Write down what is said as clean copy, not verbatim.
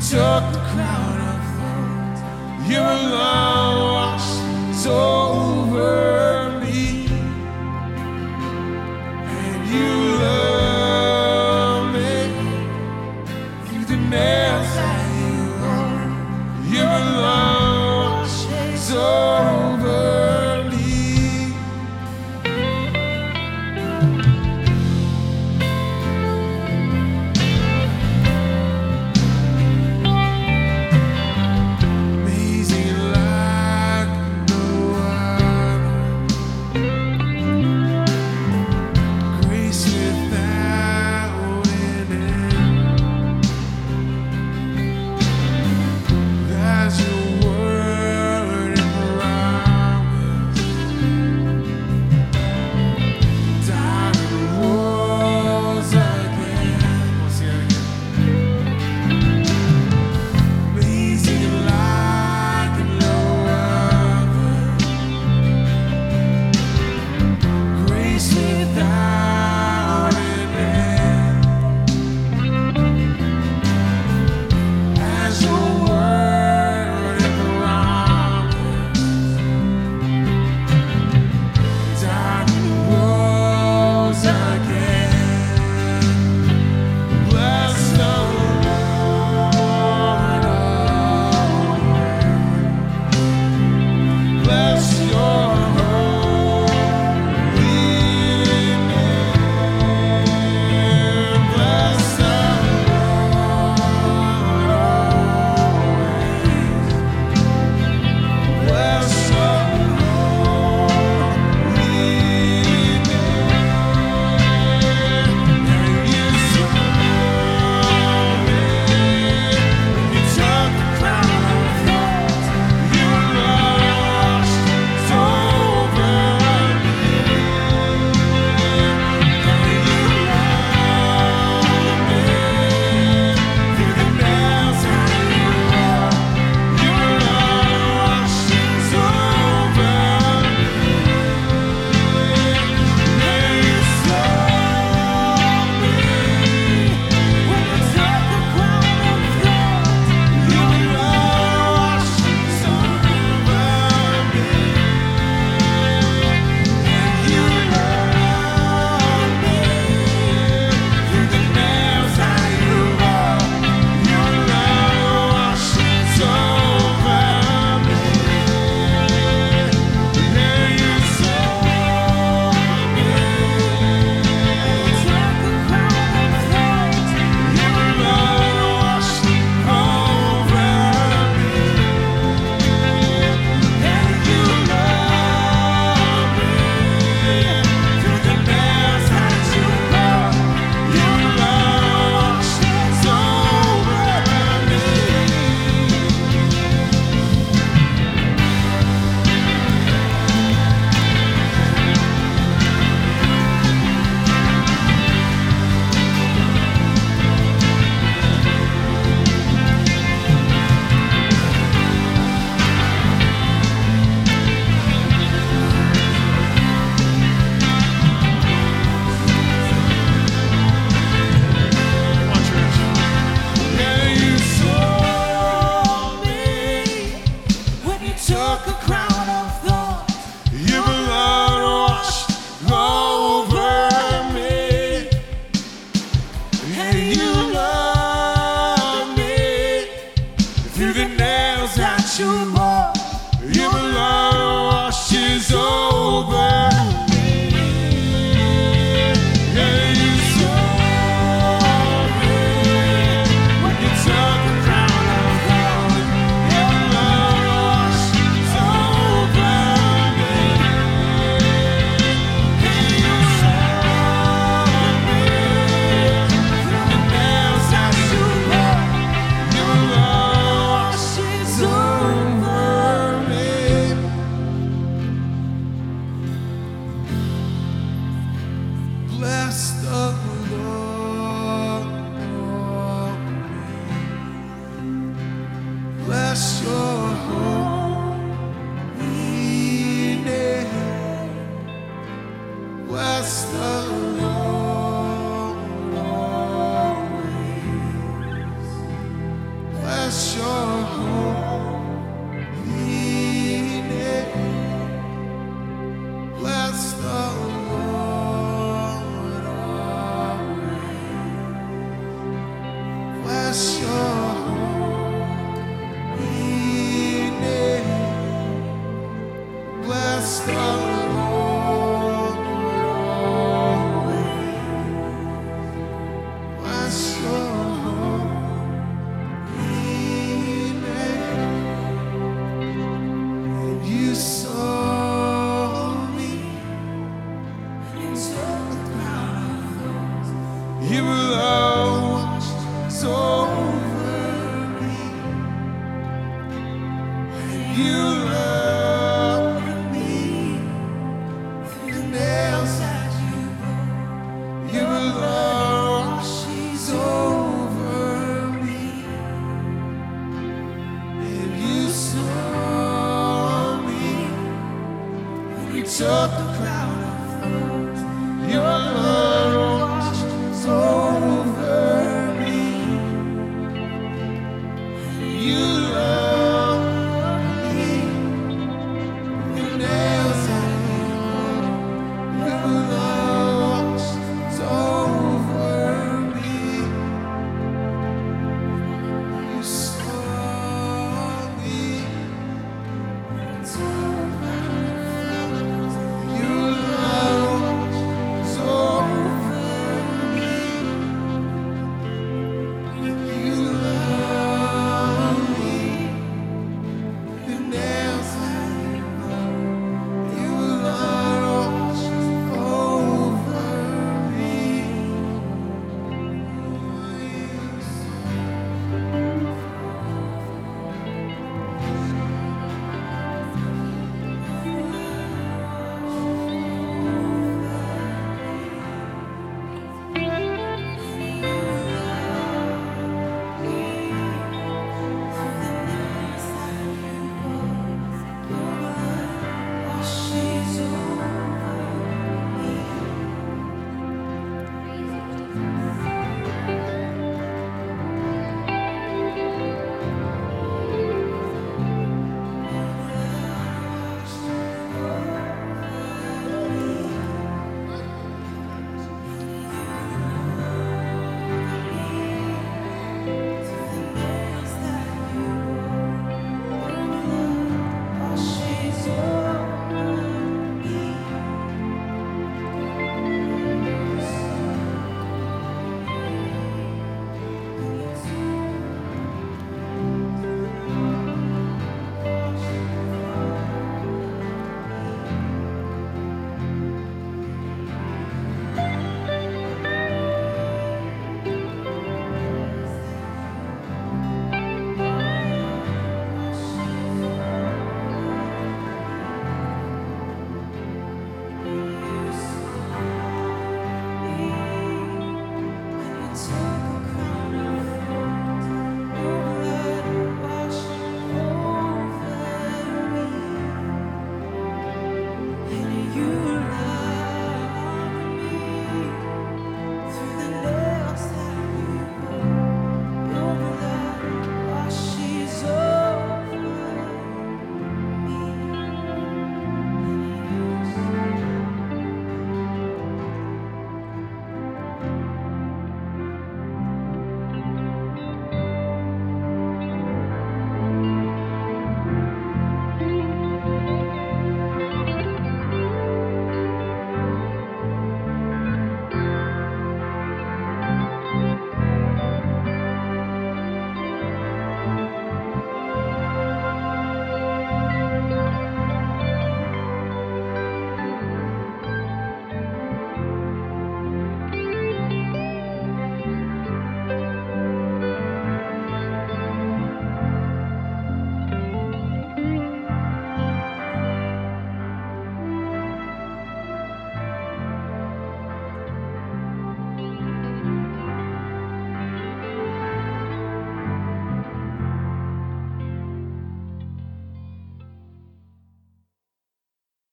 took the crown of thorns. Your love washes over me, and you love me through the nails that you wore. Your love washes over me. Amazing like no other, grace without an end. As your word and promise died and rose again. We'll see it again. Amazing like no other, grace without an end. As your word and promise died and rose again. Bless the Lord always. Bless your holy name. Bless the Lord always. Bless your holy name. And you saw me, you took the crown of thorns. Your love washes over me, and you love me through the nails that you wore. Your love washes over me, and you saw me when you took the crown of thorns. Your love washes over me, and you love me through the nails that you wore. Your love washes over me, and you saw me. Took the crown of thorns. Your love washed over me, and you love me through the nails that you wore. Your love washes over me. Come on, church. And you saw me when you took a crown of thorns. Your blood washed over me, and you love me through the nails that you bore. Your blood washes over me, and you saw me when you took the crown of thorns. Your blood washes over me, and you saw me through the nails that you bore. Your love washes over me. Bless the Lord always. Bless your holy name. Bless the Lord always. You love me through the nails that you bore. Your love washes over me, and you saw me when you took the